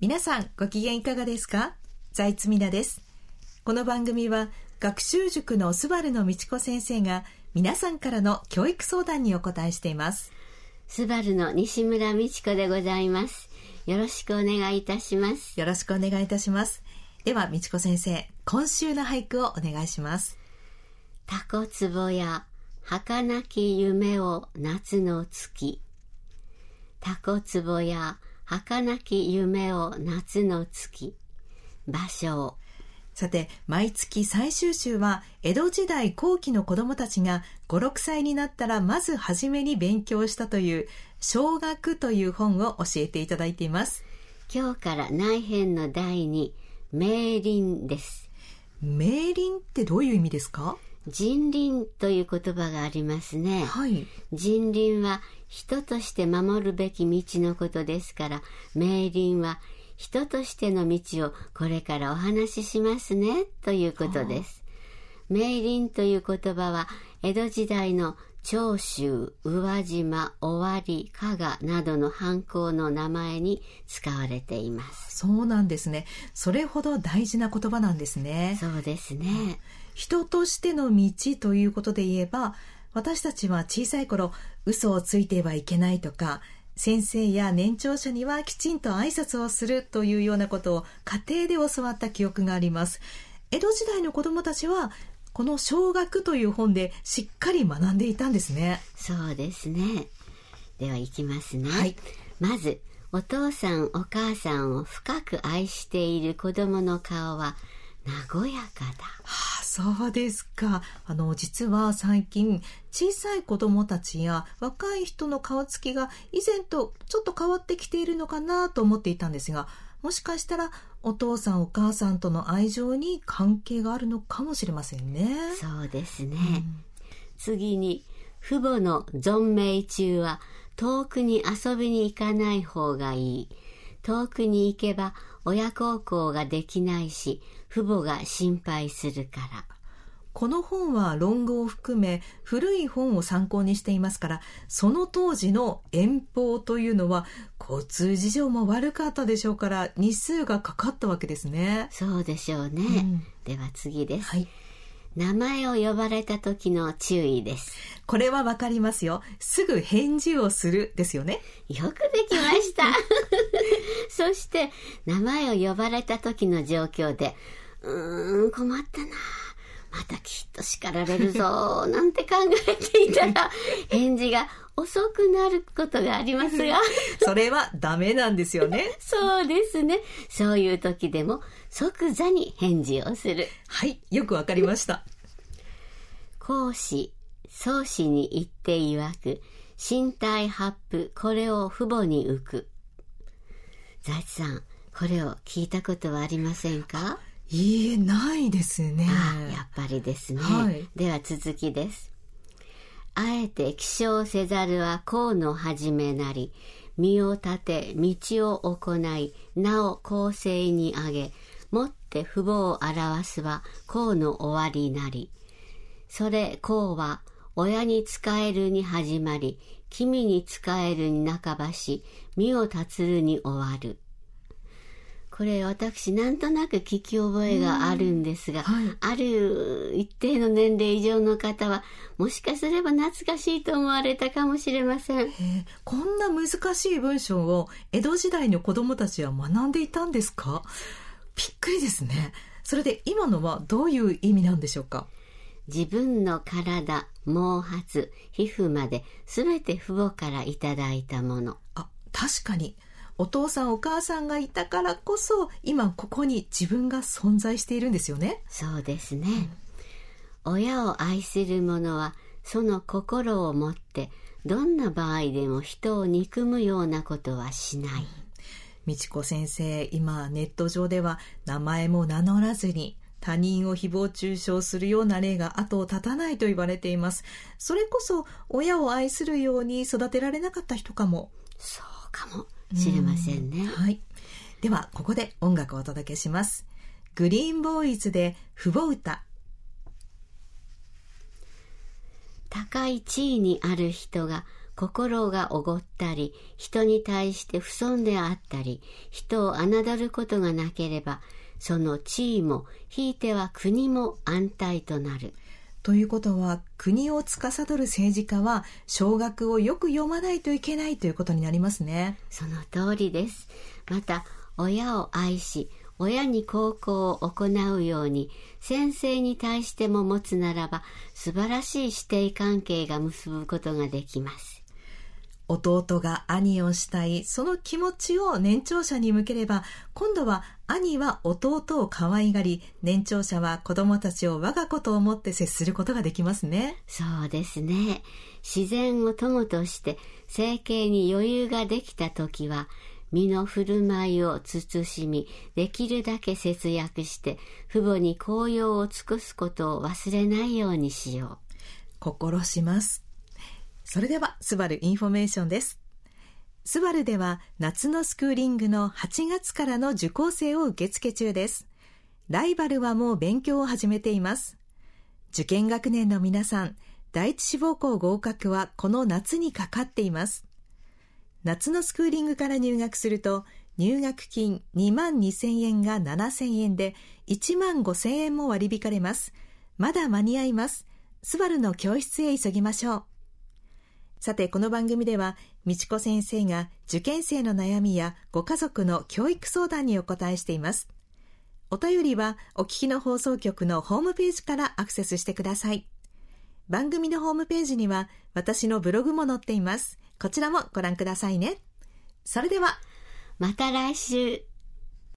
皆さんご機嫌いかがですか？財津美奈です。この番組は学習塾のスバルの道子先生が皆さんからの教育相談にお答えしています。 スバルの西村美智子でございます。よろしくお願いいたします。 よろしくお願いいたします。では美智子先生、今週の俳句をお願いします。 タコ壺や儚き夢を夏の月。タコ壺や儚き夢を夏の月。芭蕉。 さて、毎月最終週は江戸時代後期の子どもたちが5、6歳になったらまず初めに勉強したという小学という本を教えていただいています。 今日から内編の第2、明倫です。 明倫ってどういう意味ですか？ 人倫という言葉がありますね。 はい。 人倫は人として守るべき道のことですから、明倫は人としての道をこれからお話ししますねということです。明倫という言葉は江戸時代の長州、宇和島、尾張、加賀などの藩校の名前に使われています。 そうなんですね。それほど大事な言葉なんですね。 そうですね。 人としての道ということで言えば、私たちは小さい頃、嘘をついてはいけないとか、先生や年長者にはきちんと挨拶をするというようなことを家庭で教わった記憶があります。江戸時代の子どもたちはこの小学という本でしっかり学んでいたんですね。 そうですね。では行きますね。 はい。 まず、お父さんお母さんを深く愛している子供の顔は和やかだ。 そうですか。実は最近小さい子どもたちや若い人の顔つきが以前とちょっと変わってきているのかなと思っていたんですが、もしかしたらお父さんお母さんとの愛情に関係があるのかもしれませんね。 そうですね。次に、父母の存命中は遠くに遊びに行かない方がいい。遠くに行けば親孝行ができないし、父母が心配するから。 この本は論語を含め古い本を参考にしていますから、その当時の遠方というのは交通事情も悪かったでしょうから日数がかかったわけですね。 そうでしょうね。では次です。 はい。 名前を呼ばれた時の注意です。 これはわかりますよ。すぐ返事をするですよね。 よくできました。そして名前を呼ばれた時の状況で、困ったな、またきっと叱られるぞなんて考えていたら返事が遅くなることがありますがそれはダメなんですよね。 そうですね。そういう時でも即座に返事をする。 はい、よくわかりました。 孔子、宗子に言って曰く、身体発布、これを父母に浮く。財津さん、これを聞いたことはありませんか？ いいえ、ないですね。 やっぱりですね。 はい。 では続きです。あえて起床せざるは功の始めなり、身を立て道を行い、なお公正にあげ、もって父母を表すは功の終わりなり。それ功は親に仕えるに始まり、君に仕えるに半ばし、身を立つるに終わる。これ私なんとなく聞き覚えがあるんですが、ある一定の年齢以上の方はもしかすれば懐かしいと思われたかもしれません。 こんな難しい文章を江戸時代の子どもたちは学んでいたんですか？びっくりですね。それで今のはどういう意味なんでしょうか？ 自分の体、毛髪、皮膚まで全て父母からいただいたもの。 確かにお父さんお母さんがいたからこそ今ここに自分が存在しているんですよね。 そうですね。親を愛する者はその心を持ってどんな場合でも人を憎むようなことはしない。 美智子先生、今ネット上では名前も名乗らずに他人を誹謗中傷するような例が後を絶たないと言われています。それこそ親を愛するように育てられなかった人かも。 そうかもしれませんね。 はい。ではここで音楽をお届けします。グリーンボーイズで父母歌。高い地位にある人が心がおごったり、人に対して不遜であったり、人を侮ることがなければ、その地位も、ひいては国も安泰となる。 ということは、国を司る政治家は小学をよく読まないといけないということになりますね。 その通りです。また、親を愛し、親に孝行を行うように、先生に対しても持つならば、素晴らしい師弟関係が結ぶことができます。 弟が兄を慕い、その気持ちを年長者に向ければ、今度は兄は弟を可愛がり、年長者は子供たちを我が子と思って接することができますね。 そうですね。自然を友として生計に余裕ができたときは、身の振る舞いを慎み、できるだけ節約して、父母に孝養を尽くすことを忘れないようにしよう。 心します。それでは、スバルインフォメーションです。スバルでは、夏のスクーリングの8月からの受講生を受付中です。ライバルはもう勉強を始めています。受験学年の皆さん、第一志望校合格はこの夏にかかっています。夏のスクーリングから入学すると、入学金22,000円が7,000円で、15,000円も割り引かれます。まだ間に合います。スバルの教室へ急ぎましょう。さて、この番組では、みちこ先生が受験生の悩みやご家族の教育相談にお答えしています。お便りはお聞きの放送局のホームページからアクセスしてください。番組のホームページには私のブログも載っています。こちらもご覧くださいね。それでは、 また来週。